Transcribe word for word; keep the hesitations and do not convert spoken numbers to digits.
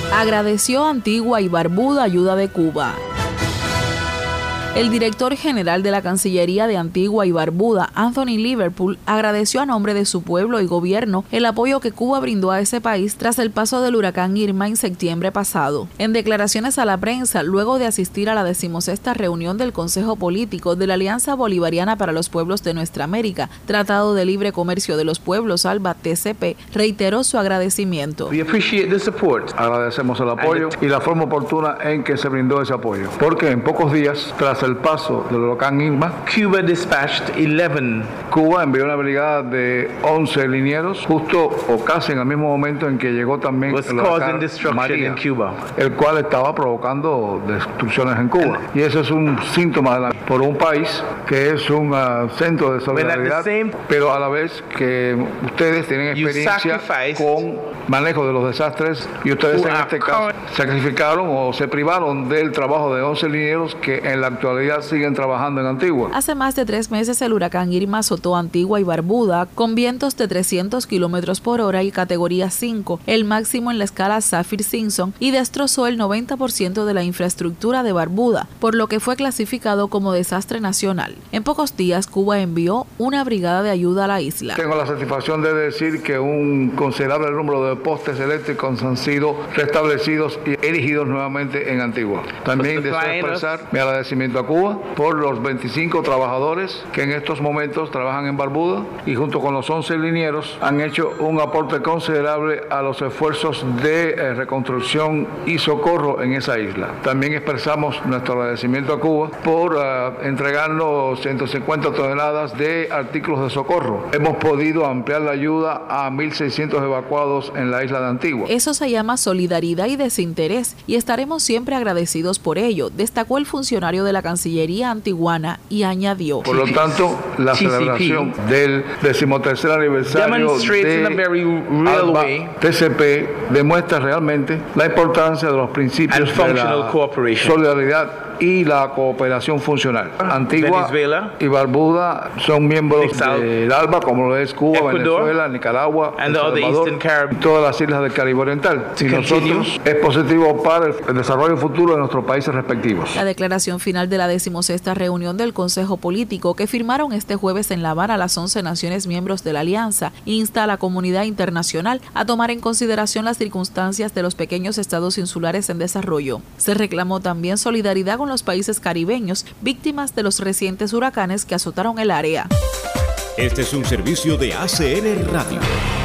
Agradeció a Antigua y Barbuda ayuda de Cuba. El director general de la Cancillería de Antigua y Barbuda, Anthony Liverpool, agradeció a nombre de su pueblo y gobierno el apoyo que Cuba brindó a ese país tras el paso del huracán Irma en septiembre pasado. En declaraciones a la prensa, luego de asistir a la decimosexta reunión del Consejo Político de la Alianza Bolivariana para los Pueblos de Nuestra América, Tratado de Libre Comercio de los Pueblos, ALBA T C P, reiteró su agradecimiento. We appreciate the support. Agradecemos el apoyo y la forma oportuna en que se brindó ese apoyo, porque en pocos días, tras el paso del huracán Irma, Cuba dispatched eleven. Cuba envió una brigada de once linieros, justo o casi en el mismo momento en que llegó también was el huracán María, in Cuba. el cual estaba provocando destrucciones en Cuba. Y eso es un síntoma de la, por un país que es un uh, centro de solidaridad, same, pero a la vez que ustedes tienen experiencia con manejo de los desastres y ustedes en este caso sacrificaron o se privaron del trabajo de once linieros que en la actualidad siguen trabajando en Antigua. Hace más de tres meses el huracán Irma azotó Antigua y Barbuda con vientos de trescientos kilómetros por hora y categoría cinco, el máximo en la escala Saffir-Simpson, y destrozó el noventa por ciento de la infraestructura de Barbuda, por lo que fue clasificado como desastre nacional. En pocos días, Cuba envió una brigada de ayuda a la isla. Tengo la satisfacción de decir que un considerable número de postes eléctricos han sido restablecidos y erigidos nuevamente en Antigua. También deseo expresar mi agradecimiento a Cuba por los veinticinco trabajadores que en estos momentos trabajan en Barbuda y junto con los once linieros han hecho un aporte considerable a los esfuerzos de eh, reconstrucción y socorro en esa isla. También expresamos nuestro agradecimiento a Cuba por uh, entregarnos ciento cincuenta toneladas de artículos de socorro. Hemos podido ampliar la ayuda a mil seiscientos evacuados en la isla de Antigua. Eso se llama solidaridad y desinterés y estaremos siempre agradecidos por ello, destacó el funcionario de la Cancillería antiguana y añadió. Por lo tanto, la celebración del decimotercer aniversario de ALBA T C P demuestra realmente la importancia de los principios de la solidaridad y la cooperación funcional. Antigua Venezuela, y Barbuda son miembros del ALBA, como lo es Cuba, Ecuador, Venezuela, Nicaragua, El Salvador, y todas las islas del Caribe Oriental. Y nosotros es positivo para el desarrollo futuro de nuestros países respectivos. La declaración final de la decimosexta reunión del Consejo Político que firmaron este jueves en La Habana las once naciones miembros de la Alianza insta a la comunidad internacional a tomar en consideración las circunstancias de los pequeños estados insulares en desarrollo. Se reclamó también solidaridad con los países caribeños víctimas de los recientes huracanes que azotaron el área. Este es un servicio de A C N Radio.